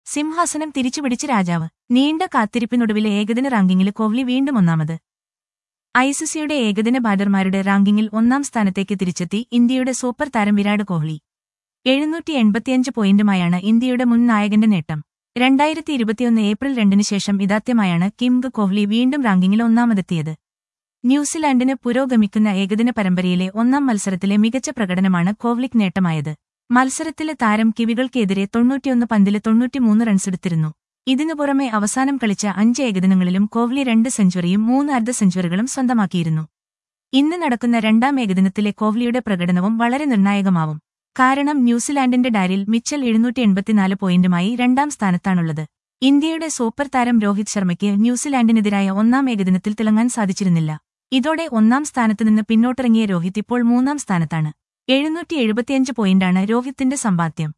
സിംഹാസനം തിരിച്ചുപിടിച്ച് രാജാവ്. നീണ്ട കാത്തിരിപ്പിനൊടുവിൽ ഏകദിന റാങ്കിങ്ങിൽ കോഹ്ലി വീണ്ടും ഒന്നാമത്. ഐസിസിയുടെ ഏകദിന ബാറ്റർമാരുടെ റാങ്കിങ്ങിൽ ഒന്നാം സ്ഥാനത്തേക്ക് തിരിച്ചെത്തി ഇന്ത്യയുടെ സൂപ്പർ താരം വിരാട് കോഹ്ലി. 785 പോയിന്റുമായാണ് ഇന്ത്യയുടെ മുൻ നായകന്റെ നേട്ടം. 2021 ഏപ്രിൽ 2 ശേഷം ഇതാദ്യമായാണ് കിംഗ് കോഹ്ലി വീണ്ടും റാങ്കിങ്ങിൽ ഒന്നാമതെത്തിയത്. ന്യൂസിലാൻഡിന് പുരോഗമിക്കുന്ന ഏകദിന പരമ്പരയിലെ ഒന്നാം മത്സരത്തിലെ മികച്ച പ്രകടനമാണ് കോഹ്ലിക്ക് നേട്ടമായത്. മത്സരത്തിലെ താരം കിവികൾക്കെതിരെ 91 പന്തിൽ 93 റൺസെടുത്തിരുന്നു. ഇതിനു പുറമെ അവസാനം കളിച്ച 5 ഏകദിനങ്ങളിലും കോഹ്ലി 2 സെഞ്ചുറിയും 3 അർദ്ധ സെഞ്ചുറികളും സ്വന്തമാക്കിയിരുന്നു. ഇന്ന് നടക്കുന്ന രണ്ടാം ഏകദിനത്തിലെ കോഹ്ലിയുടെ പ്രകടനവും വളരെ നിർണായകമാവും. കാരണം ന്യൂസിലാൻഡിന്റെ ഡാരിൽ മിച്ചൽ 784 പോയിന്റുമായി രണ്ടാം സ്ഥാനത്താണുള്ളത്. ഇന്ത്യയുടെ സൂപ്പർ താരം രോഹിത് ശർമ്മയ്ക്ക് ന്യൂസിലാൻഡിനെതിരായ ഒന്നാം ഏകദിനത്തിൽ തിളങ്ങാൻ സാധിച്ചിരുന്നില്ല. ഇതോടെ ഒന്നാം സ്ഥാനത്തുനിന്ന് പിന്നോട്ടിറങ്ങിയ രോഹിത് ഇപ്പോൾ മൂന്നാം സ്ഥാനത്താണ്. 775 പോയിന്റാണ് രോഹിത്തിന്റെ സമ്പാദ്യം.